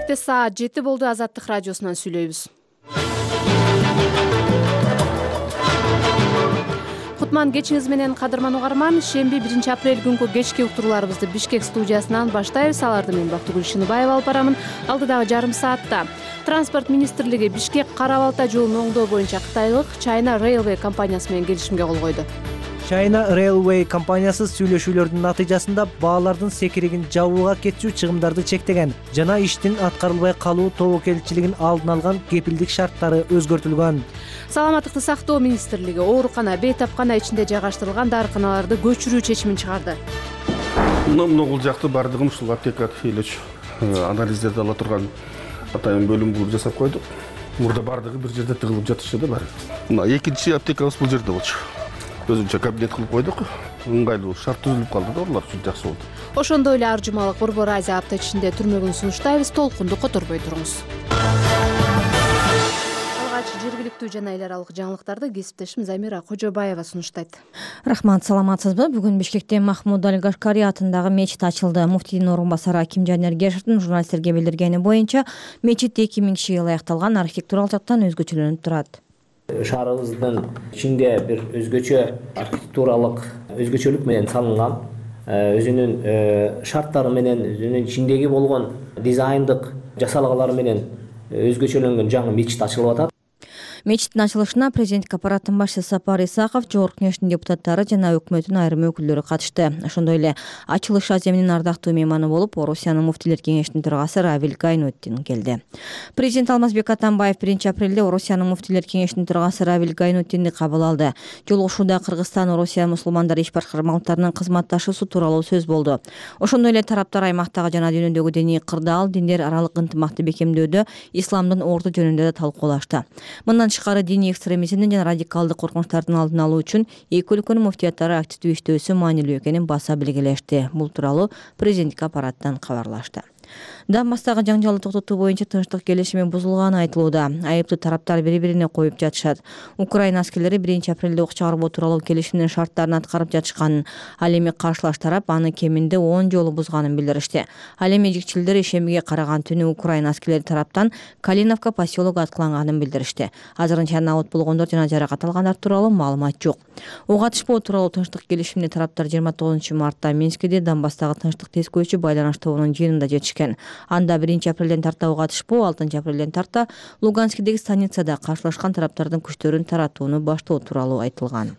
Бишкекте саат 7 болду. Азаттык радиосунан сүйлөйбүз. Кутман кечиңиз менен кадырман угарман. Шемби 1 апрель күнкү кечки уктурууларыбызды Бишкек студиясынан баштайбыз. Аларды мен Бактыгүл Шыныбаева алып барамын. Алдыдагы жарым саатта Транспорт министрлиги Бишкек Кара-Балта жолун оңдоо боюнча Кытайлык China Railway компаниясы менен келишимге кол койду. China Railway компаниясы сүйлөшүүлөрдүн натыйжасында баалардын секиригин жабууга кетчү чыгымдарды чектеген жана иштин аткарылбай калуу тобокелчилигин алдын алган кепилдик шарттары өзгөртүлгөн. Саламаттыкты сактоо министрлиги оорукана, бейтапкана ичинде жайгаштырылган дарыканаларды көчүрүү чечимин чыгарды. Бул жакты бардыгын ушул аптека элеч анализдерди ала турган атайын бөлүм кылып жасап койдук. Мурда бардыгы бир жерде тыгылып жатышы да бар. Мына экинчи аптекабыз бул жерде болчу. Өзүнчө кабинет кылып койдук. Ыңгайлуу шарт түзүлүп калды да, улар үчүн жакшы болду. Ошондой эле ар жумалык Борбор Азия апта ичинде түрмөгүн сунуштайбыз. Толкунду которбой туруңуз. Алгач жергиликтүү жана эл аралык жаңылыктарды кесиптешим Замира Кожобаева сунуштайт. Рахмат, саламатсызбы? Бүгүн Бишкекте Махмуд Аль-Гашкари атындагы мечит ачылды. Муфтийдин орун басары Акимжан Эргешевдин журналисттерге билдиргени боюнча, мечит 2000 жылы аякталган, архитектуралык жактан өзгөчөлөнүп турат. Шаарыбыздын ичинде бир өзгөчө архитектуралык өзгөчөлүк менен салынган, өзүнүн шарттары менен, өзүнүн ичиндеги болгон дизайндык жасалгалары менен өзгөчөлөнгөн жаңы мечит ачылып атат. Мечиттин ачылышына президенттик аппараттын башчысы Сапар Исаков, Жогорку Кеңештин депутаттары жана өкмөттүн айрым өкүлдөрү катышты. Ошондой эле ачылыш аземинин ардактуу мейманы болуп, Орусиянын муфтилер кеңешинин төрагасы Равиль Гайнуттин келди. Президент Алмазбек Атамбаев 1 апрелде Орусиянын муфтилер кеңешинин төрагасы Равиль Гайнуттинди кабыл алды. Жолугушууда Кыргызстан, Орусия мусулмандар иш башкармалыктарынын кызматташуусу тууралуу сөз болду. Ошондой эле тараптар аймактагы жана дүйнөдөгү диний кырдаал, диндер аралык ынтымакты бекемдөөдө исламдын орду жөнүндө да талкуулашты. Мындан тышкары диний экстремизмдин жана радикалдык коркунучтардын алдын алуу үчүн эки өлкөнүн муфтияттары активдүү иштөөсү маанилүү экенин баса белгилешти. Бул тууралуу президенттик аппараттан кабарлашты. Донбасстагы жаңжалды токтотуу боюнча тынчтык келишими бузулганы айтылууда. Айыптуу тараптар бири-бирине коюп жатышат. Украина аскерлери 1 апрелде ок чыгаруу тууралуу келишимдин шарттарын аткарып жатышканын, ал эми каршылаш тарап аны кеминде 10 жолу бузганын билдиришти. Ал эми ишчилер ишембиге караган түнү Украина аскерлери тараптан Калиновка поселогу аткыланганын билдиришти. Азырынча абот болгондор жана жаракат алгандар тууралуу маалымат жок. Ок атышпоо тууралуу тынчтык келишимине тараптар 29 мартта Минскиде Донбасстагы тынчтык тескөөчү байланыш тобунун жыйынында жетишкен. Анда 1 апрелден тарта ок атышпоо, 6 апрелден тарта Луганскидеги станицада каршылашкан тараптардын күчтөрүн таратууну баштоо тууралуу айтылган.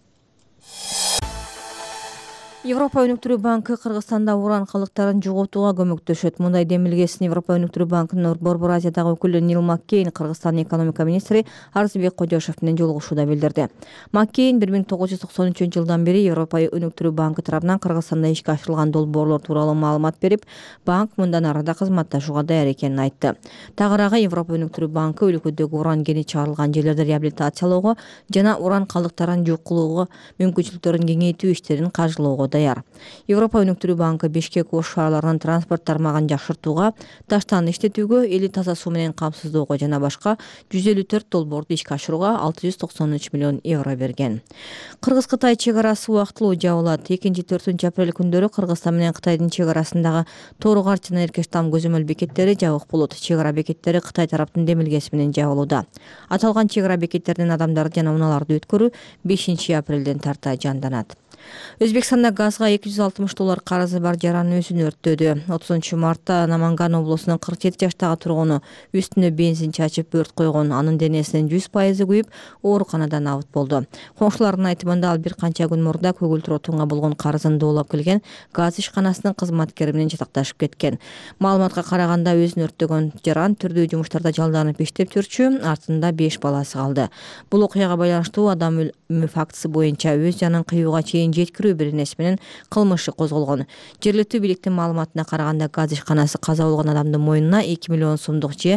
Европа өнүктүрүү банкы Кыргызстанда уран калдыктарын жоготууга көмөктөшөт. Мындай демилгесин Европа өнүктүрүү банкынын Борбор Азиядагы өкүлү Нил Маккейн Кыргызстандын экономика министри Арзыбек Кожошев менен жолугушууда билдирди. Маккейн 1993 жылдан бери Европа өнүктүрүү банкы тарабынан Кыргызстанда ишке ашырылган долбоорлор тууралуу маалымат берип, банк мындан арада кызматташууга даяр экенин айтты. Тагыраагы Европа өнүктүрүү банкы өлкөдөгү уран кени чыгарылган жерлерди реабилитациялоого жана уран калдыктарын жок кылууга мүмкүнчүлүктөрүн кеңейтүү иштерин каржылоого даяр. Европа өнүктүрүү банкы Бишкек Ош шаарларынын транспорт тармагын жакшыртууга, таштан иштетүүгө, эли таза суу менен камсыздоого жана башка 154 долбоорду ишке ашырууга 693 миллион евро берген. Кыргыз-Кытай чек арасы убактылуу жабылат. 2-4 апрель күндөрү Кыргызстан менен Кытайдын чек арасындагы Тору-Карт жана Эркештам көзөмөл бекеттери жабык болот. Чек ара бекеттери Кытай тараптын демилгеси менен жабылууда. Аталган чек ара бекеттеринен адамдарды жана унааларды өткөрүү 5 апрелден тарта жанданат. Өзбекстанда газга $260 карызы бар жаран өзүн өрттөдү. 30 мартта Наманган облусунун 47 жаштагы тургуну үстүнө бензин чачып өрт койгон. Анын денесинин 100% күйүп, ооруканадан абыт болду. Коңшулардын айтымында ал бир канча күн мурда көгүлтүр отунга болгон карызын доолап келген газ ишканасынын кызматкери менен жатакташып кеткен. Маалыматка караганда өзүн өрттөгөн жаран түрдүү жумуштарда жалданып иштеп жүрчү, артында 5 баласы калды. Бул окуяга байланыштуу адам өлүмү фактысы боюнча өз жанын кыюуга чейин жеткирүү беренеси менен кылмышы козголгон. Жергиликтүү бийликтин маалыматына караганда газ ишканасы каза болгон адамдын мойнуна 2 миллион сомдук же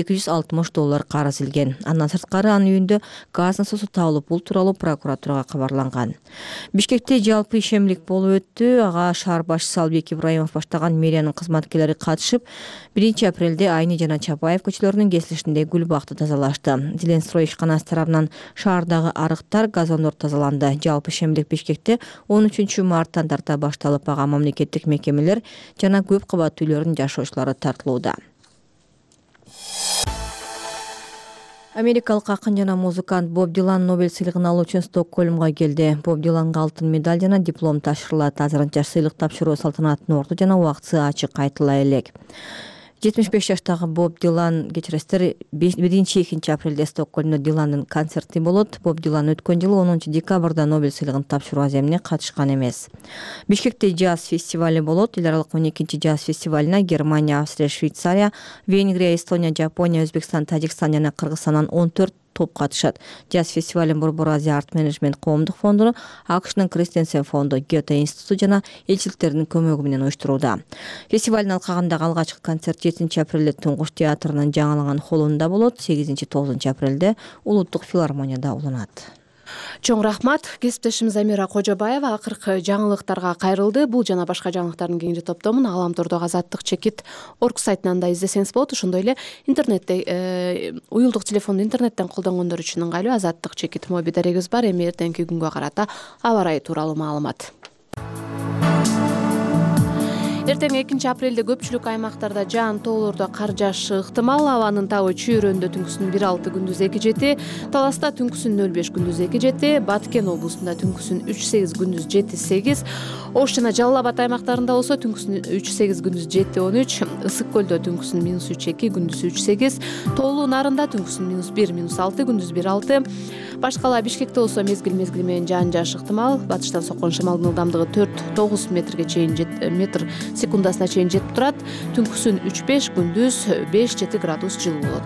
$260 карыз илген. Андан сырткары анын үйүндө газ насосу табылып, бул тууралуу прокуратурага кабарланган. Бишкекте жалпы ишемлик болуп өттү. Ага шаар башчысы Албек Ибраимов баштаган мэриянын кызматкерлери катышып, 1 апрелде Айны жана Чапаев көчөлөрүнүн кесилишинде гүл бакты тазалашты. Зеленстрой ишканасы тарабынан шаардагы арыктар, газондор тазаланды. Жалпы ишемлик Бишкекте 13 марттан тарта башталып, ага мамлекеттик мекемелер жана көп кабаттуу үйлөрдүн жашоочулары тартылууда. Америкалык акын жана музыкант Боб Дилан Нобель сыйлыгын алуу үчүн Стокгольмго келди. Боб Диланга алтын медаль жана диплом тапшырылат. Азырынча сыйлык тапшыруу салтанатынын орду жана убактысы ачык айтыла элек. 75 жаштагы Боб Дилан кечиресиздер 1-2 апрелде Стокгольмдо Диландын концерти болот. Боб Дилан өткөн жылы 10 декабрда Нобель сыйлыгын тапшыруу аземине катышкан эмес. Бишкекте джаз фестивали болот. Эл аралык 12 джаз фестивалына Германия, Австрия, Швейцария, Венгрия, Эстония, Жапония, Өзбекстан, Тажикстан жана Кыргызстандан 14 топ катышат. Джаз фестивалын Борбор Азия арт менеджмент коомдук фонду, АКШнын Кристенсен фонду, Гёте институту жана элчиликтердин көмөгү менен уюштурууда. Фестивалдын алкагындагы алгачкы концерт 7 апрелде Туңгуш театрынын жаңыланган холлунда болот. 8-9 апрелде Улуттук филармонияда уланат. Чоң рахмат. Кесиптешimiz Амира Кожобаева акыркы жаңылыктарга кайрылды. Бул жана башка жаңылыктардын кеңири топтомун Галамтордогу Азаттык чекит орг сайтынан да издесеңиз болот. Ошондой эле интернетте уюлдук телефонду интернеттен колдонгондор үчүн ыңгайлуу Азаттык чекит моби дарегибиз бар. Эми эртеңки күнгө карата аба ырайы тууралуу маалымат. Эртең 2 апрелде көпчүлүк аймактарда жаан тоолордо кар жаашы ыктымал. Абанын табы Чүйрөндө түнкүсүн 1-6, күндүз 2-7, Таласта түнкүсүн 0-5, күндүз 2-7, Баткен облусунда түнкүсүн 3-8, күндүз 7-8, Ош жана Жалал Абад аймактарында болсо түнкүсүн 3-8, күндүз 7-13, Ысык көлдө түнкүсүн -3-2, күндүз 3-8, Тоолуу Нарында түнкүсүн -1, -6, күндүз 1-6. Башкала Бишкекте болсо мезгил менен жаан жаашы ыктымал. Батыштан соккон шамалдын ылдамдыгы 4-9 метрге чейин метр секундасына чейин жетип турат. Түнкүсүн 3-5, күндүз 5-7 градус жылуу болот.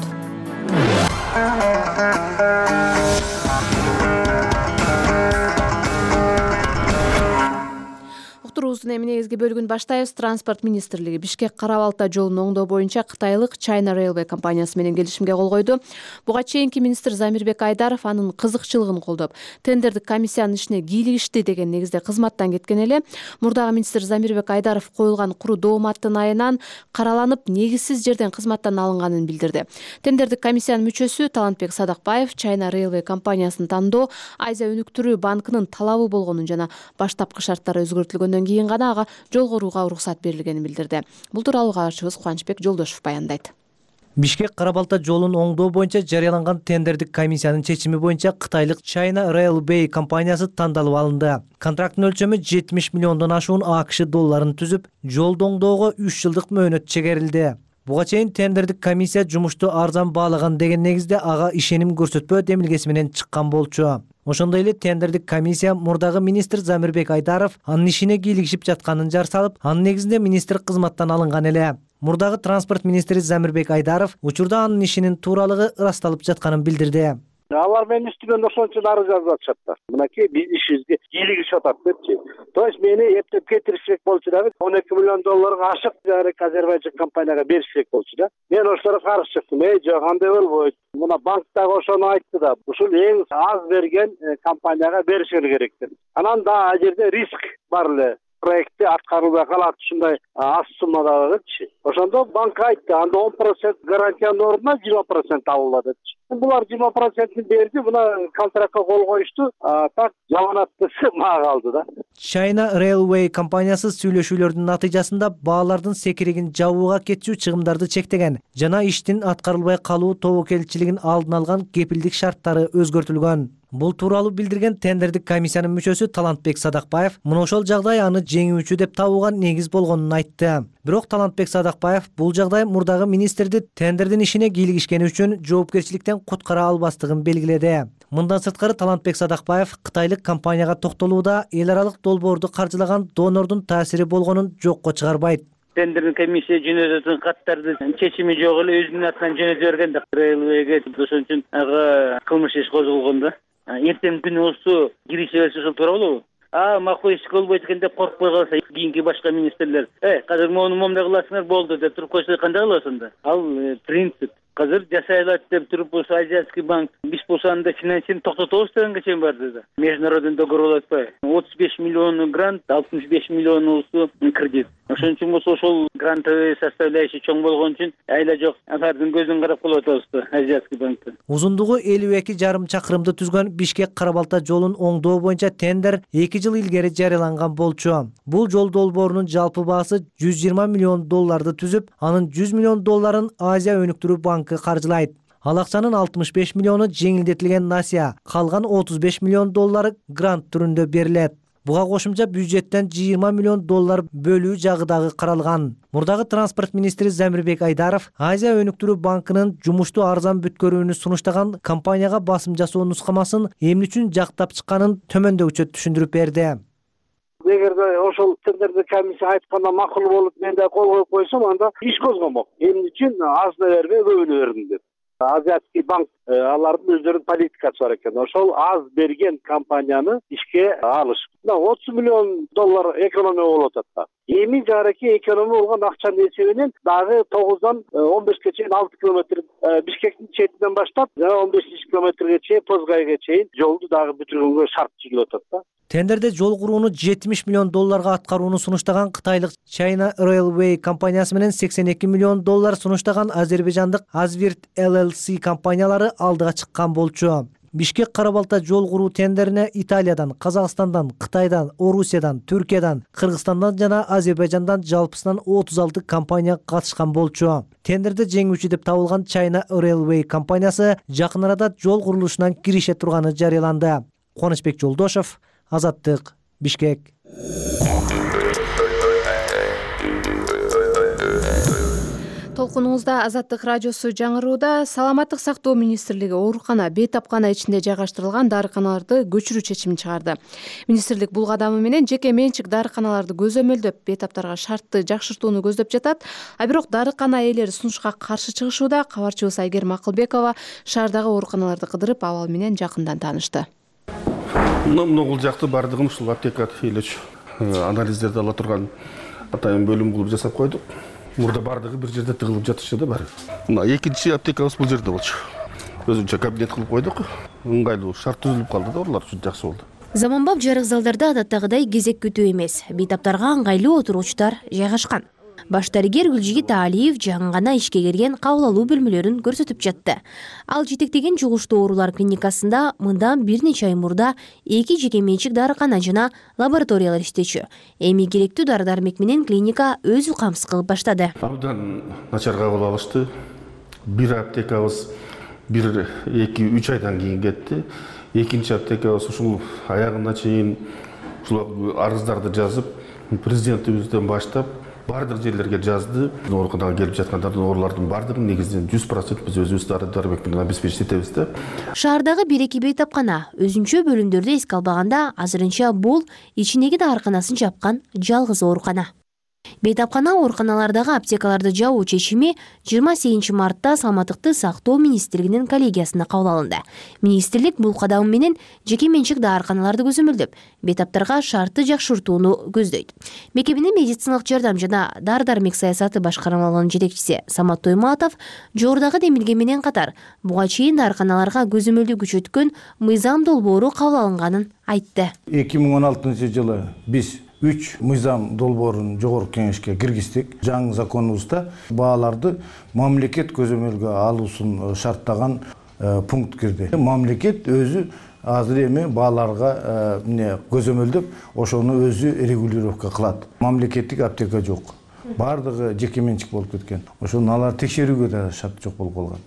Уктуруубуздун эми негизги бөлүгүн баштайбыз. Транспорт министрлиги Бишкек Кара Балта жолун оңдоо боюнча кытайлык China Railway компаниясы менен келишимге кол койду. Буга чейинки министр Замирбек Айдаров анын кызыкчылыгын колдоп, тендердик комиссиянын ишине кийлигишти деген негизде кызматтан кеткен эле. Мурдагы министр Замирбек Айдаров коюлган куру дооматтын айынан караланып, негизсиз жерден кызматтан алынганын билдирди. Тендердик комиссиянын мүчөсү Талантбек Садакбаев China Railway компаниясын тандоо Азия өнүктүрүү банкынын талабы болгонун жана баштапкы шарттары өзгөртүлгөндөн кийин гана ага жолгорууга уруксат берилгенин билдирди. Бул тууралуу кабарчыбыз Кубанычбек Жолдошев баяндайт. Бишкек Кара Балта жолун оңдоо боюнча жарыяланган тендердик комиссиянын чечими боюнча кытайлык China Railway компаниясы тандалып алынды. Контракттын өлчөмү 70 миллиондон ашуун АКШ долларын түзүп, жолду оңдоого 3 жылдык мөөнөт чегерилди. Буга чейин тендердик комиссия жумушту арзан баалаган деген негизде ага ишеним көрсөтпөө демилгеси менен чыккан болчу. Ошондой эле тендердик комиссия мурдагы министр Замирбек Айдаров анын ишине кийлигишип жатканын жар салып, анын негизинде министр кызматтан алынган эле. Мурдагы транспорт министри Замирбек Айдаров учурда анын ишинин тууралыгы ырасталып жатканын билдирди. Алар менин үстүмөн ошончо ары жазып атышат да. Мынакей биз ишибизге кийлигишип атат депчи. То есть мени эптеп кетиришек болчу дагы 12 миллион долларга ашык Азербайжан компанияга беришек болчу да. Мен ошолорго каршы чыктым. Жок, андай болбойт. Мына банктагы ошону айтты да. Ушул эң аз берген компанияга беришер керек деп. Анан да ал жерде риск бар эле. Проекти аткарылбай калат, ушундай аз суммада депчи. Ошондо банк айтты, анда 10% гарантиянын ордуна 20% алынат депчи. Булар 20% берди, мына контрактка кол коюшту, так жаманаттысы мага калды да. China Railway компаниясы сүйлөшүүлөрдүн натыйжасында баалардын секиригин жабууга кетчү чыгымдарды чектеген жана иштин аткарылбай калуу тобокелчилигин алдын алган кепилдик шарттары өзгөртүлгөн. Бул тууралуу билдирген тендердик комиссиянын мүчөсү Талантбек Садакбаев мына ошол жагдай аны жеңүүчү деп табууга негиз болгонун айтты. Бирок Талантбек Садакбаев бул жагдай мурдагы министрди тендердин ишине кийлигишкени үчүн жоопкерчиликтен куткара албастыгын белгиледи. Мындан сырткары Талантбек Садакбаев кытайлык компанияга токтолууда эл аралык долбоорду каржылаган донордун таасири болгонун жокко чыгарбайт. Тендердин комиссия жөнөтөтүн каттарды чечими жок эле өзүнүн атынан жөнөтө берген да. Railway'ге ошон үчүн ага кылмыш иш козголгон да. Эртең күнү болсо кирише берсе ошол туура болобу? Макул иш болбойт экен деп коркпой калса, кийинки башка министрлер, казыр моуну момундай кыласыңар болду деп туруп койсо кандай кыласың анда? Ал принцип. Казыр жасай алат деп туруп болсо Азиатский банк биз болсо анда финансирование токтотобуз дегенге чейин барды да. Международный договор болуп атпайбы? 35 миллион грант, 65 миллион болсо кредит. Ошон үчүн болсо ошол грантовый составляющий чоң болгон үчүн айла жок алардын көзүн карап калып атабыз да Азиатский банкта. Узундугу 52,5 чакырымды түзгөн Бишкек Кара Балта жолун оңдоо боюнча тендер 2 жыл илгери жарыяланган болчу. Бул жол долбоорунун жалпы баасы 120 миллион долларды түзүп, анын 100 миллион долларын Азия өнүктүрүү банкы каржылайт. Ал акчанын 65 миллиону жеңилдетилген насия, калган 35 миллион доллары грант түрүндө берилет. Буга кошумча бюджеттен 20 миллион доллар бөлүү жагы дагы каралган. Мурдагы транспорт министри Замирбек Айдаров Азия өнүктүрүү банкынын жумушту арзан бүткөрүүнү сунуштаган компанияга басым жасоо нускамасын эмне үчүн жактап чыкканын төмөндөгүчө түшүндүрүп берди. Эгерде ошол тендерде комиссия айтканда макул болуп, мен да кол коюп койсом, анда иш козгомок. Эмне үчүн азына бербей көбүнө бердим деп. Азиатский банк алардын өздөрүнүн политикасы бар экен. Ошол аз берген компанияны ишке алыш. 30 миллион доллар экономия болуп атат да. Эми жараки экономия болгон акчанын эсебинен дагы 9дан 15ке чейин 6 километр Бишкектин четинен баштап 15 километрге чейин Позгайга чейин жолду дагы бүтүргөнгө шарт чыгылып атат да. Тендерде жол курууну 70 миллион долларга аткарууну сунуштаган кытайлык China Railway компаниясы менен 82 миллион доллар сунуштаган азербайжандык Azvirt LLC компаниялары алдыга чыккан болчу. Бишкек Кара-Балта жол куруу тендерине Италиядан, Казакстандан, Кытайдан, Орусиядан, Түркиядан, Кыргызстандан жана Азербайжандан жалпысынан 36 компания катышкан болчу. Тендерде жеңүүчү деп табылган China Railway компаниясы жакын арада жол курулушунан кирише турганы жарыяланды. Кубанычбек Жолдошов, Азаттык, Бишкек. Толкунуңузда Азаттык радиосу жаңырууда. Саламаттык сактоо министрлиги оорукана, бейтапкана ичинде жайгаштырылган дарыканаларды көчүрүү чечимин чыгарды. Министрлик бул кадамы менен жеке менчик дарыканаларды көзөмөлдөп, бейтаптарга шартты жакшыртууну көздөп жатат. А бирок дарыкана ээлери сунушка каршы чыгышууда. Кабарчыбыз Айгерим Акылбекова шаардагы ооруканаларды кыдырып, абал менен жакындан таанышты. Бул жакты бардыгын ушул аптека элеч анализдерди ала турган атайын бөлүм кылып жасап койдук. Мурда бардыгы бир жерде тыгылып жатышты да баары. Мына экинчи аптекабыз бул жерде болчу. Өзүнчө кабинет кылып койдук. Ыңгайлуу шарт түзүлүп калды да, алар үчүн жакшы болду. Заманбап жарык залдарда адаттагыдай кезек күтүү эмес, бейтаптарга ыңгайлуу отургучтар жайгашкан. Баш дарыгер Гүлжигит Алиев жаңы гана ишке кирген кабыл алуу бөлмөлөрүн көрсөтүп жатты. Ал жетектеген жугуштуу оорулар клиникасында мындан бир нече ай мурда 2 жеке менчик дарыкана жана лабораториялар иштечү. Эми керектүү дары-дармек менен клиника өзү камсыз кылып баштады. Абдан начар кабыл алышты. Бир аптекабыз 1-2-3 айдан кийин кетти. Экинчи аптекабыз ушул аягына чейин ушул арыздарды жазып, президентибизден баштап бардык жерлерге жазды. Ооруканага келип жаткандардын оорулардын бардыгын негизинен 100% биз өзүбүз дары-дармек менен обеспечить этебиз да. Шаардагы 1-2 бейтапкана өзүнчө бөлүмдөрдө эске албаганда азырынча бул ичиндеги дарыканасын жапкан жалгыз оорукана. Бейтапкана ооруканалардагы аптекаларды жабуу чечими 28 мартта Саламаттыкты сактоо министрлигинин коллегиясында кабыл алынды. Министрлик бул кадам менен жеке менчик дарыканаларды көзөмөлдөп, бейтаптарга шартты жакшыртууну көздөйт. Мекеменин медициналык жардам жана дары-дармек саясаты башкармалыгынын жетекчиси Самат Тойматов жогорудагы демилге менен катар буга чейин дарыканаларга көзөмөлдү күчөткөн мыйзам долбоору кабыл алынганын айтты. 2016 жылы биз 3 мыйзам долбоорун жогорку кеңешке киргиздик. Жаңы законубузда бааларды мамлекет көзөмөлгө алуусун шарттаган пункт кирди. Мамлекет өзү азыр эми бааларга көзөмөлдөп, ошону өзү регулировка кылат. Мамлекеттик аптека жок. Бардыгы жеке менчик болуп кеткен. Ошону алар текшерүүгө да шарт жок болуп калган.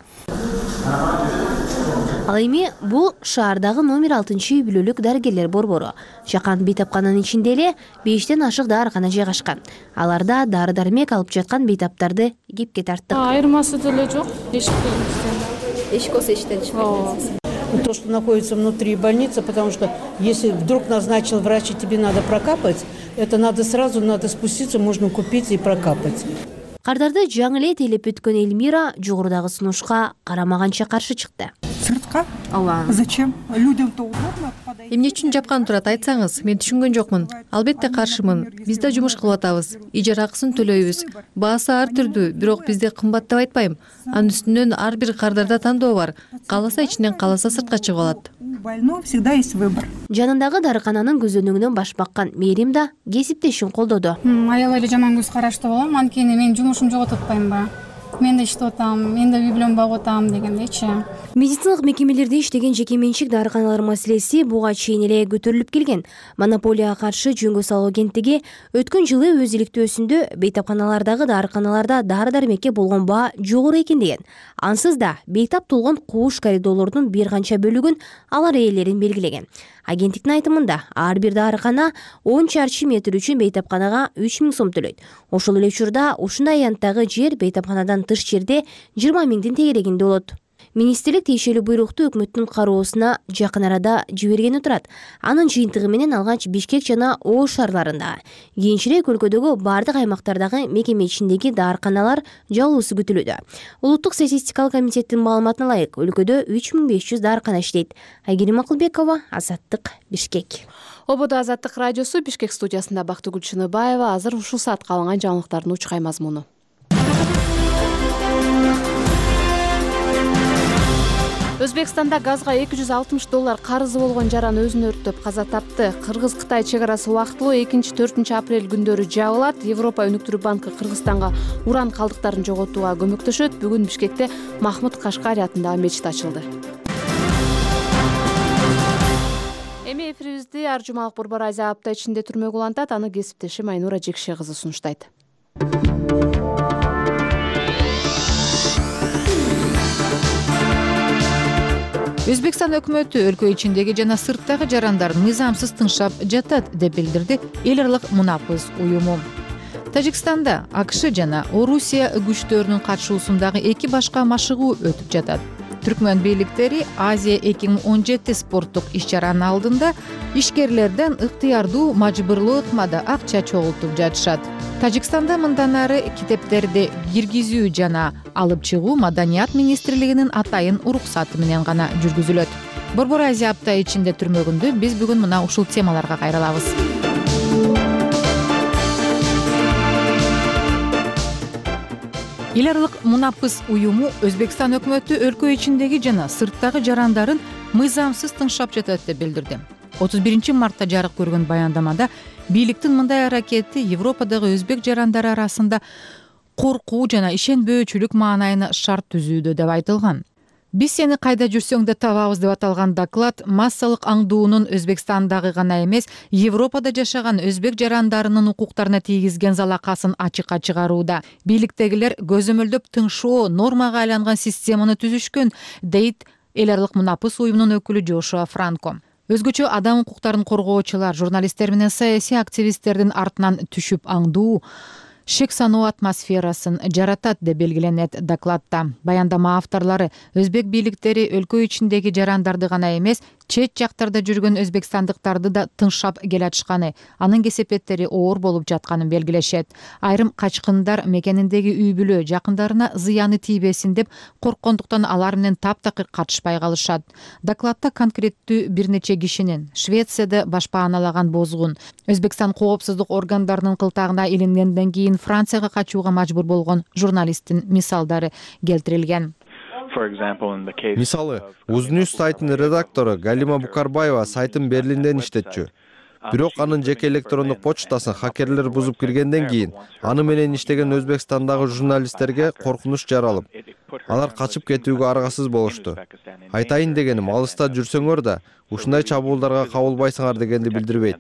Ал эми бул шаардагы номер 6 үй-бүлөлүк дарыгерлер борбору. Жакан бейтапкананын ичинде эле 5тен ашык дарыкана жайгашкан. Аларда дары-дармек алып жаткан бейтаптарды кепке тарттык. Айырмасы деле жок. Эшик болсо эшиктен чыкпайт. То, что находится внутри больницы, потому что если вдруг назначил врач и тебе надо прокапать, это надо сразу спуститься, можно купить и прокапать. Кардарды жаңы эле тейлеп өткөн Эльмира жогорудагы сунушка карамаганча каршы чыкты. Сыртка? Зачем? Людям-то удобно подойти. Эмне үчүн жапкан турат айтсаңыз, мен түшүнгөн жокмун. Албетте каршымын. Биз да жумуш кылып атабыз. Ижара акысын төлөйбүз. Баасы ар түрдүү, бирок бизде кымбат деп айтпайм. Анын үстүнөн ар бир кардарда тандоо бар. Кааласа ичинен, кааласа сыртка чыгып алат. Больной всегда есть выбор. Жанындагы дарыкананын көзөнүгүнөн баш баккан Мерим да кесиптешин колдоду. Аябай эле жаман көз карашты болом, анткени мен жумушумду жоготот атпаймынбы. мен да иштеп атам, мен да үй бүлөм багып атам дегендейчи. Медициналык мекемелерде иштеген жеке менчик дарыканалар маселеси буга чейин эле көтөрүлүп келген. Монополияга каршы жөнгө салуу агенттиги өткөн жылы өз иликтөөсүндө бейтапканалардагы дарыканаларда дары-дармекке болгон баа жогору экен деген. Ансыз да бейтап толгон кууш коридорлордун бир канча бөлүгүн алар ээлерин белгилеген. Агенттиктин айтымында ар бир дарыкана 10 чарчы метр үчүн бейтапканага 3000 сом төлөйт. Ошол эле учурда ушундай аянттагы жер бейтапканадан тыш жерде 20 миңдин тегерегинде болот. Министрлик тиешелүү буйрукту өкмөттүн кароосуна жакын арада жибергени турат. Анын жыйынтыгы менен алгач Бишкек жана Ош шаарларында, кийинчерээк өлкөдөгү бардык аймактардагы мекеме ичиндеги дарыканалар жабылуусу күтүлүүдө. Улуттук статистикалык комитеттин маалыматына ылайык, өлкөдө 3500 дарыкана иштейт. Айгерим Акылбекова, Азаттык, Бишкек. Ободо Азаттык радиосу Бишкек студиясында Бактыгүл Чыныбаева. Азыр ушул саатка алынган жаңылыктардын учкай мазмуну. Өзбекстанда газга $260 карызы болгон жаран өзүн өрттөп каза тапты. Кыргыз-Кытай чек арасы убактылуу 2-4 апрель күндөрү жабылат. Европа өнүктүрүү банкы Кыргызстанга уран калдыктарын жоготууга көмөктөшөт. Бүгүн Бишкекте Махмуд Кашкари атындагы мечит ачылды. Эми эфирибизди ар жумалык Борбор Азия апта ичинде түрмөгө улантат. Аны кесиптешим Айнура Жекше кызы сунуштайт. Өзбекстан өкмөтү өлкө ичиндеги жана сырттагы жарандарын мыйзамсыз тыңшап жатат деп билдирди эл аралык мунапыз уюму. Тажикстанда АКШ жана Орусия күчтөрүнүн катышуусундагы 2 башка машыгуу өтүп жатат. Түркмөн бийликтери Азия 2017 спорттук иш-чаранын алдында ишкерлерден ыктыярдуу мажбурлуу ыкмада акча чогултуп жатышат. Тажикстанда мындан ары китептерди киргизүү жана алып чыгуу Маданият министрлигинин атайын уруксаты менен гана жүргүзүлөт. Борбор Азия апта ичинде түрмөгүндө биз бүгүн мына ушул темаларга кайрылабыз. Эл аралык мунапыз уюму Өзбекстан өкмөтү өлкө ичиндеги жана сырттагы жарандарын мыйзамсыз тыңшап жатат деп билдирди. 31 мартта жарык көргөн баяндамада бийликтин мындай аракети Европадагы өзбек жарандары арасында коркуу жана ишенбөөчүлүк маанайына шарт түзүүдө деп айтылган. Биз сени кайда жүрсөң да табабыз деп аталган доклад массалык аңдуунун Өзбекстандагы гана эмес, Европада жашаган өзбек жарандарынын укуктарына тийгизген залакасын ачыкка чыгарууда. Бийликтегилер көзөмөлдөп тыңшоо нормага айланган системаны түзүшкөн, дейт эл аралык мунапыз уюмунун өкүлү Жошуа Франко. Өзгөчө адам укуктарын коргоочулар, журналисттер менен саясий активисттердин артынан түшүп аңдуу шек саноо атмосферасын жаратат деп белгиленет докладта. Баяндама авторлары өзбек бийликтери өлкө ичиндеги жарандарды гана эмес, чет жактарда жүргөн өзбекстандыктарды да тыңшап келатышканы, анын кесепеттери оор болуп жатканын белгилешет. Айрым качкындар мекениндеги үй бүлө жакындарына зыяны тийбесин деп корккондуктан алар менен таптакыр катышпай калышат. Докладта конкреттүү бир нече кишинин Швецияда башпааналаган бозгун, Өзбекстан коопсуздук органдарынын кылтагына илингенден кийин Францияга качууга мажбур болгон журналисттин мисалдары келтирилген. Мисалы, Узнюс сайтынын редактору Галима Букарбаева сайтын Берлинден иштетчү. Бирок анын жеке электрондук почтасын хакерлер бузуп киргенден кийин аны менен иштеген Өзбекстандагы журналисттерге коркунуч жаралып, алар качып кетүүгө аргасыз болушту. Айтайын дегеним, алыста жүрсөңөр да ушундай чабуулдарга кабылбайсыңар дегенди билдирбейт.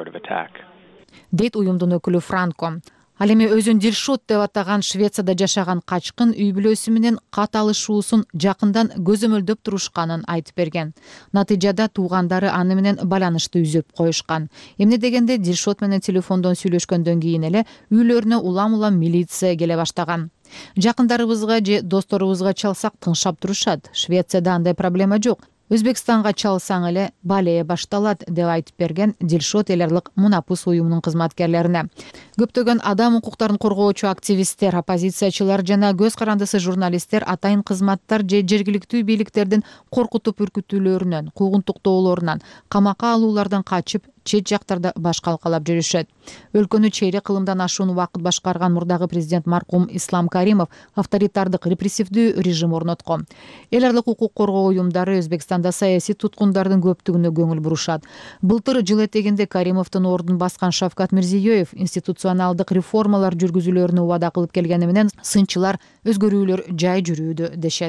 Дейт уюмдун өкүлү Франко. Ал эми өзүн Дилшот деп атаган Швецияда жашаган качкын үй бүлөсү менен кат алышуусун жакындан көзөмөлдөп турушканын айтып берген. Натыйжада туугандары аны менен байланышты үзүп коюшкан. Эмне дегенде Дилшот менен телефондон сүйлөшкөндөн кийин эле үйлөрүнө улам-улам милиция келе баштаган. Жакындарыбызга же досторубузга чалсак тыңшап турушат. Швецияда андай проблема жок. Өзбекстанга чалсаң эле балее башталат деп айтып берген Дилшот эл аралык мунапыз уюмунун кызматкерлерине. Көптөгөн адам укуктарын коргоочу активисттер, оппозициячылар жана көз карандысы журналисттер атайын кызматтар же жергиликтүү бийликтердин коркутуп үркүтүүлөрүнөн, куугунтуктоолорунан, камакка алуулардан качып чет жактарда баш калкалап жүрүшөт. Өлкөнү чейрек кылымдан ашуун убакыт башкарган мурдагы президент маркум Ислам Каримов авторитардык репрессивдүү режим орноткон. Эл аралык укук коргоо уюмдары Өзбекстанда саясий туткундардын көптүгүнө көңүл бурушат. Былтыр жыл этегинде Каримовдун ордун баскан Шавкат Мирзиёев институционалдык реформалар жүргүзүүлөрүнө убада кылып келгени менен сынчылар өзгөрүүлөр жай жүрүүдө дешет.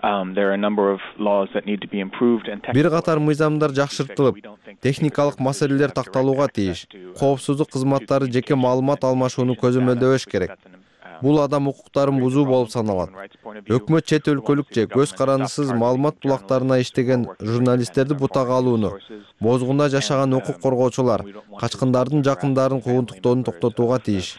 Бир катар мыйзамдар жакшыртылып, техникалык маселелер такталууга тийиш. Коопсуздук кызматтары жеке маалымат алмашууну көзөмөлдөбөш керек. Бул адам укуктарын бузуу болуп саналат. Өкмөт чет өлкөлүк же көз карандысыз маалымат булактарына иштеген журналисттерди бутага алууну, бозгунда жашаган укук коргоочулар, качкындардын жакындарын куугунтуктоону токтотууга тийиш.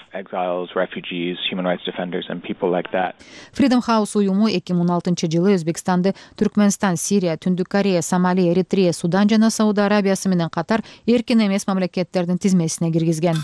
Freedom House уюму 2016-жылы Өзбекстанды Түркмөнстан, Сирия, Түндүк Корея, Сомали, Эритрея, Судан жана Сауд Арабиясы менен катар эркин эмес мамлекеттердин тизмесине киргизген.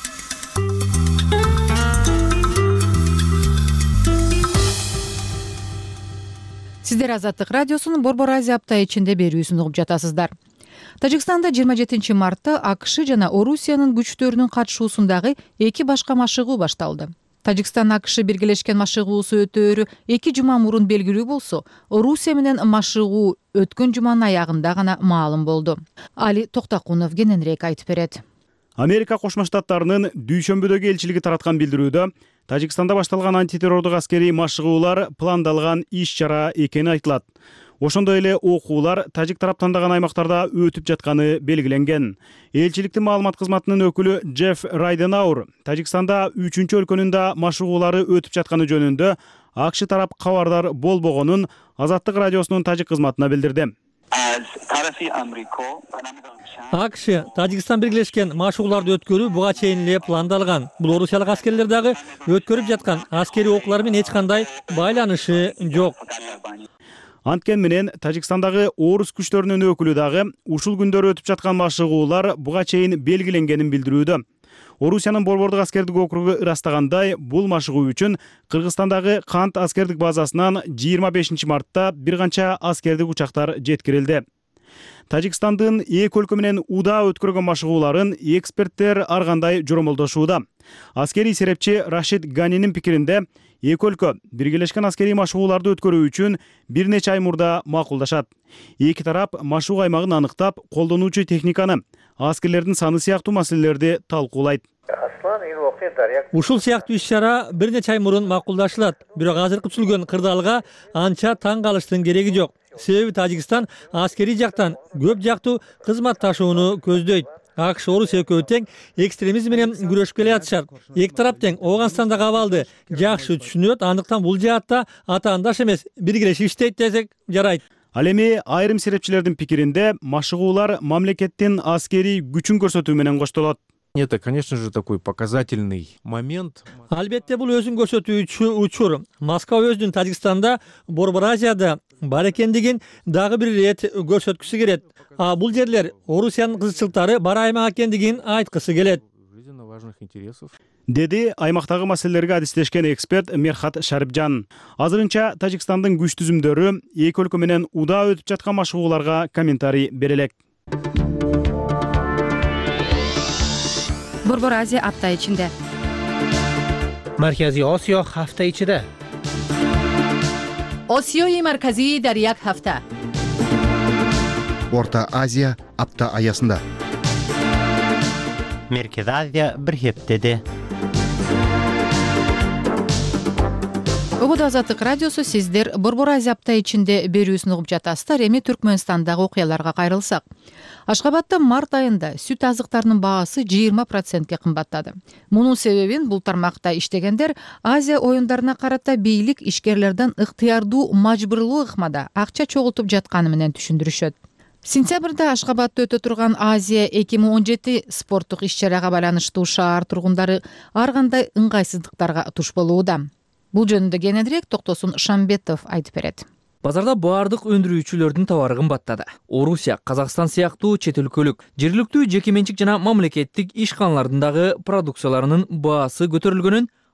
Сиздер Азаттык радиосунун Борбор Азия апта ичинде берүүсүн угуп жатасыздар. Тажикстанда 27 мартта АКШ жана Орусиянын күчтөрүнүн катышуусундагы 2 башка машыгуу башталды. Тажикстан АКШ биргелешкен машыгуусу өтөөрү 2 жума мурун белгилүү болсо, Орусия менен машыгуу өткөн жуманын аягында гана маалым болду. Али Токтакунов кененирээк айтып берет. Америка Кошмо Штаттарынын дүйшөмбүдөгү элчилиги тараткан билдирүүдө Тажикстанда башталган антитеррордук аскерий машыгуулар пландалган иш-чара экени айтылат. Ошондой эле окуулар тажик тарап тандаган аймактарда өтүп жатканы белгиленген. Элчиликтин маалымат кызматынын өкүлү Джефф Райденауэр Тажикстанда 3-өлкөнүн да машыгуулары өтүп жатканы жөнүндө АКШ тарап кабардар болбогонун Азаттык радиосунун тажик кызматына билдирди. АКШ Тажикстан биргелешкен машыгууларды өткөрүү буга чейин эле пландалган. Бул орусиялык аскерлер дагы өткөрүп жаткан аскерий окуулар менен эч кандай байланышы жок. Анткен менен Тажикстандагы орус күчтөрүнүн өкүлү дагы ушул күндөрү өтүп жаткан машыгуулар буга чейин белгиленгенин билдирүүдө. Орусиянын Борбордук аскердик округу ырастагандай, бул машыгуу үчүн Кыргызстандагы Кант аскердик базасынан 25 мартта бир канча аскердик учактар жеткирилди. Тажикстандын эки өлкө менен удаа өткөргөн машыгууларын эксперттер ар кандай жоромолдошууда. Аскерий серепчи Рашид Ганинин пикиринде, эки өлкө биргелешкен аскерий машыгууларды өткөрүү үчүн бир нече ай мурда макулдашат. Эки тарап машыгуу аймагын анықтап, колдонуучу техниканы, аскерлердин саны сыяктуу маселелерди талкуулайт. Ушул сыяктуу иш-чара бир нече ай мурун макулдашылат. Бирок азыркы түзүлгөн кырдаалга анча таң калыштын кереги жок. Себеби Тажикстан аскерий жактан көп жактуу кызматташууну көздөйт. АКШ Орусия экөө тең экстремизм менен күрөшүп келе жатышат. Эки тарап тең Ооганстандагы абалды жакшы түшүнөт, андыктан бул жаатта атаандаш эмес, биргелешип иштейт десек жарайт. Ал эми айрым серепчилердин пикиринде машыгуулар мамлекеттин аскерий күчүн көрсөтүү менен коштолот. Это, конечно же, такой показательный момент. Албетте бул өзүн көрсөтүүчү учур. Москва өзүнүн Тажикстанда, Борбор Азияда бар экендигин дагы бир ирет көрсөткүсү келет. Бул жерлер Орусиянын кызыкчылыктары бар аймак экендигин айткысы келет. Деди аймактагы маселелерге адистешкен эксперт Мерхат Шарипжан. Азырынча Тажикстандын күч түзүмдөрү эки өлкө менен удаа өтүп жаткан машыгууларга комментарий бере элек. Борбор Азия апта ичинде. Марказий Осиё ҳафта ичида. Осиёи марказӣ дар як ҳафта. Орта Азия апта аясында. Меркези Азия бир хептеде. Ободо Азаттык радиосу, сиздер Борбор Азия апта ичинде берүүсүн угуп жатасыздар. Эми Түркмөнстандагы окуяларга кайрылсак. Ашгабадда март айында сүт азыктарынын баасы 20%ке кымбаттады. Мунун себебин бул тармакта иштегендер Азия оюндарына карата бийлик ишкерлерден ыктыярдуу мажбурлуу ыкмада акча чогултуп жатканы менен түшүндүрүшөт. Сентябрда Ашгабадда өтө турган Азия 2017 спорттук иш-чарага байланыштуу шаар тургундары ар кандай ыңгайсыздыктарга туш болууда. Бул жөнүндө кененирээк Токтосун Шамбетов айтып берет. Базарда баардык өндүрүүчүлөрдүн товары кымбаттады. Орусия, Казакстан сыяктуу чет өлкөлүк, жергиликтүү жеке менчик жана мамлекеттик ишканалардын дагы продукцияларынын баасы көтөрүлгөнүн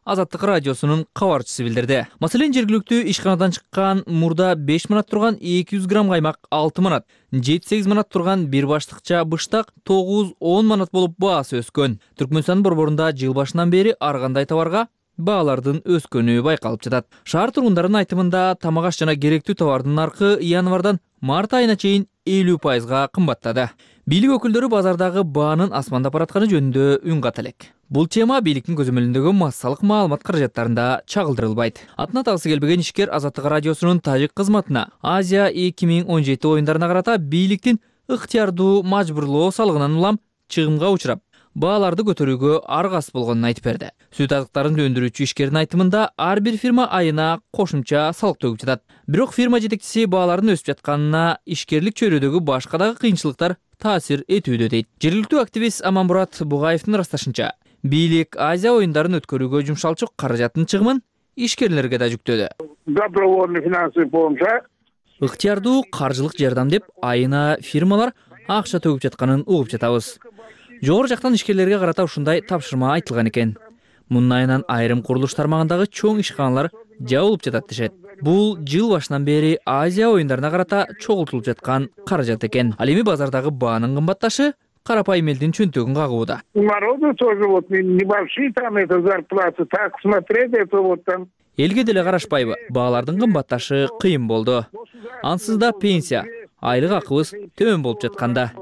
Азаттык радиосунун кабарчысы билдирди. Маселен, жергиликтүү ишканадан чыккан мурда 5 манат турган 200 грамм каймак 6 манат, 7-8 манат турган бир баштыкча быштак 9-10 манат болуп баасы өскөн. Түркмөнстан борборунда жыл башынан бери ар кандай товарга баалардын өскөнү байкалып жатат. Шаар тургундарынын айтымында тамак аш жана керектүү товардын наркы январдан март айына чейин 50% кымбаттады. Бийлик өкүлдөрү базардагы баанын асмандап баратканы жөнүндө үн ката элек. Бул тема бийликтин көзөмөлүндөгү массалык маалымат каражаттарында чагылдырылбайт. Атына тагысы келбеген ишкер Азаттык радиосунун тажик кызматына Азия 2017 оюндарына карата бийликтин ыктыярдуу мажбурлоо салыгынан улам чыгымга учурап, бааларды көтөрүүгө аргасыз болгонун айтып берди. Сүт азыктарын өндүрүүчү ишкердин айтымында ар бир фирма айына кошумча салык төгүп жатат. Бирок фирма жетекчиси баалардын өсүп жатканына ишкерлик чөйрөдөгү башка дагы кыйынчылыктар таасир этүүдө дейт. Жергиликтүү активист Аманмурат Бугаевдин ырасташынча, бийлик Азия оюндарын өткөрүүгө жумшалчу каражаттын чыгымын ишкерлерге да жүктөдү. Добровольный финансовый помощь. Ыктыярдуу каржылык жардам деп айына фирмалар акча төгүп жатканын угуп жатабыз. Жогору жактан ишкерлерге карата ушундай тапшырма айтылган экен. Мунун айынан айрым курулуш тармагындагы чоң ишканалар жабылып жатат дешет. Бул жыл башынан бери Азия оюндарына карата чогултулуп жаткан каражат экен. Ал эми базардагы баанын кымбатташы карапайым элдин чөнтөгүн кагууда. Народу тоже вот небольшие там это зарплаты, так смотреть это вот там. Элге деле карашпайбы, баалардын кымбатташы кыйын болду. Ансыз да пенсия, айлык акыбыз төмөн болуп жатканда,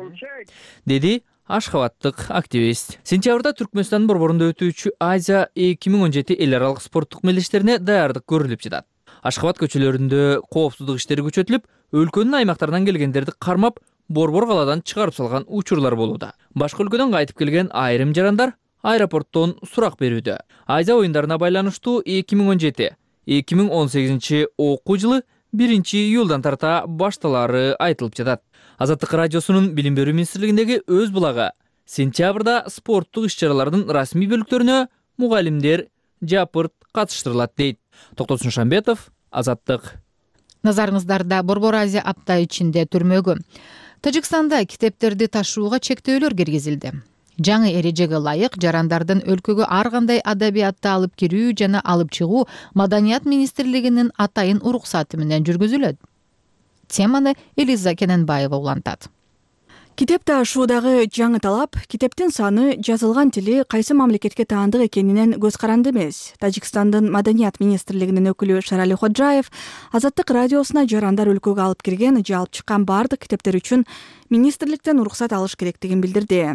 деди Ашхабаттык активист. Сентябрда Түркмөнстан борборунда өтүүчү Азия 2017 эл аралык спорттук мелдештерине даярдык көрүлүп жатат. Ашхабат көчөлөрүндө коопсуздук иштери күчөтүлүп, өлкөнүн аймактарынан келгендерди кармап, борбор калаадан чыгарып салган учурлар болууда. Башка өлкөдөн кайтып келген айрым жарандар аэропорттон сурак берүүдө. Азия оюндарына байланыштуу 2017-2018 окуу жылы 1-июлдан тарта башталары айтылып жатат. Азаттык радиосунун билим берүү министрлигиндеги өз булагы сентябрда спорттук иш-чаралардын расмий бөлүктөрүнө мугалимдер жапырт катыштырылат дейт. Токтосун Шамбетов, Азаттык. Назарыңыздарда Борбор Азия апта ичинде түрмөгү. Тажикстанда китептерди ташууга чектөөлөр киргизилди. Жаңы эрежеге ылайык жарандардын өлкөгө ар кандай адабиятты алып кирүү жана алып чыгуу Маданият министрлигинин атайын уруксаты менен жүргүзүлөт. Теманы Элиза Кененбаева улантат. Китеп ташуудагы жаңы талап, китептин саны, жазылган тили кайсы мамлекетке таандык экенинен көз каранды эмес. Тажикстандын Маданият министрлигинин өкүлү Шарали Ходжаев Азаттык радиосуна жарандар өлкөгө алып кирген же алып чыккан бардык китептер үчүн министрликтен уруксат алыш керектигин билдирди.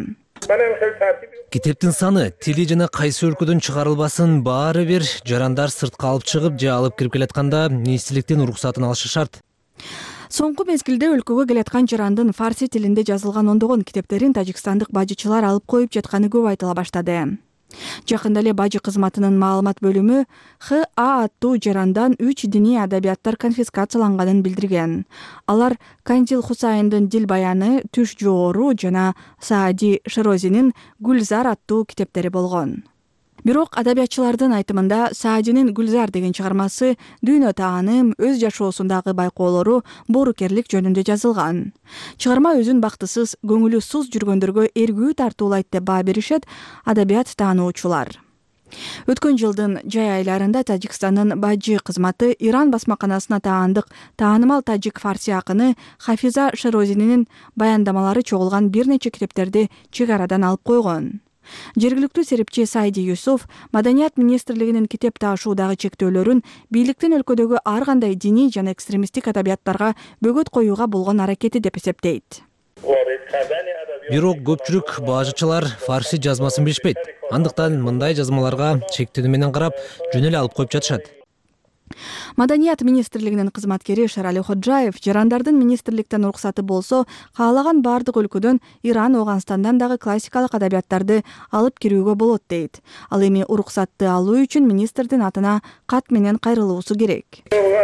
Китептин саны, тили жана кайсы өлкөдөн чыгарылбасын баары бир жарандар сыртка алып чыгып же алып кирип келатканда министрликтен уруксатын алышы шарт. Соңку мезгилде өлкөгө келаткан жарандын фарси тилинде жазылган ондогон китептерин тажикстандык бажычылар алып коюп жатканы көп айтыла баштады. Жакында эле бажы кызматынын маалымат бөлүмү ХА аттуу жарандан 3 диний адабияттар конфискацияланганын билдирген. Алар Кандил Хусайндын Дил баяны, Түш жоору жана Саади Широзинин Гүлзар аттуу китептери болгон. Бирок адабиятчылардын айтымында Саадинин Гүлзар деген чыгармасы дүйнө тааным, өз жашоосундагы байкоолору, боорукерлик жөнүндө жазылган. Чыгарма өзүн бактысыз, көңүлү суз жүргөндөргө эргүү тартуулайт деп баа беришет адабият таануучулар. Өткөн жылдын жай айларында Тажикстандын бажы кызматы Иран басмаканасына таандык таанымал тажик фарси акыны Хафиза Широзинин баяндамалары чогулган бир нече китептерди чек арадан алып койгон. Жергиликтүү серепчи Сайди Юсуф Маданият министрлигинин китеп ташуудагы чектөөлөрүн бийликтин өлкөдөгү ар кандай диний жана экстремисттик адабияттарга бөгөт коюуга болгон аракети деп эсептейт. Бирок көпчүлүк бажычылар фарси жазмасын билишпейт. Андыктан мындай жазмаларга чектөө менен карап, жөн эле алып коюп жатышат. Маданият министрлигинин кызматкери Шарали Ходжаев жарандардын министрликтен уруксаты болсо, каалаган бардык өлкөдөн Иран, Ауганстандан дагы классикалык адабияттарды алып кирүүгө болот дейт. Ал эми уруксатты алуу үчүн министрдин атына кат менен кайрылуусу керек.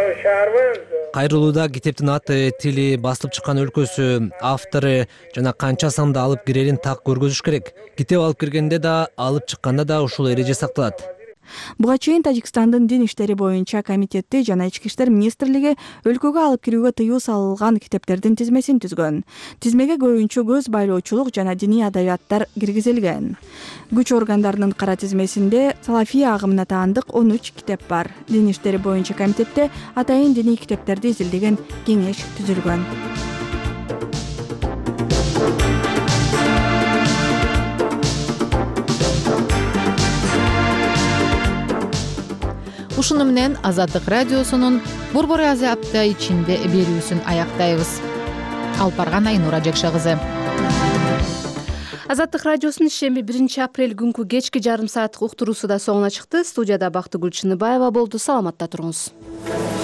Кайрылууда китептин аты, тили, басылып чыккан өлкөсү, автору жана канча санды алып кирерин так көргөзүш керек. Китеп алып киргенде да, алып чыкканда да ушул эреже сакталат. Буга чейин Тажикстандын дин иштери боюнча комитети жана ички иштер министрлиги өлкөгө алып кирүүгө тыюу салынган китептердин тизмесин түзгөн. Тизмеге көбүнчө көз байлоочулук жана диний адабияттар киргизилген. Күч органдарынын кара тизмесинде салафия агымына таандык 13 китеп бар. Дин иштери боюнча комитетте атайын диний китептерди изилдеген кеңеш түзүлгөн. Ушуну менен Азаттык радиосунун Борбор Азия апта ичинде берүүсүн аяктайбыз. Алып барган Айнура Жакша кызы. Азаттык радиосунун шемби 1 апрель күнкү кечки жарым сааттык уктуруусу да соңуна чыкты. Студияда Бактыгүл Чыныбаева болду. Саламатта туруңуз.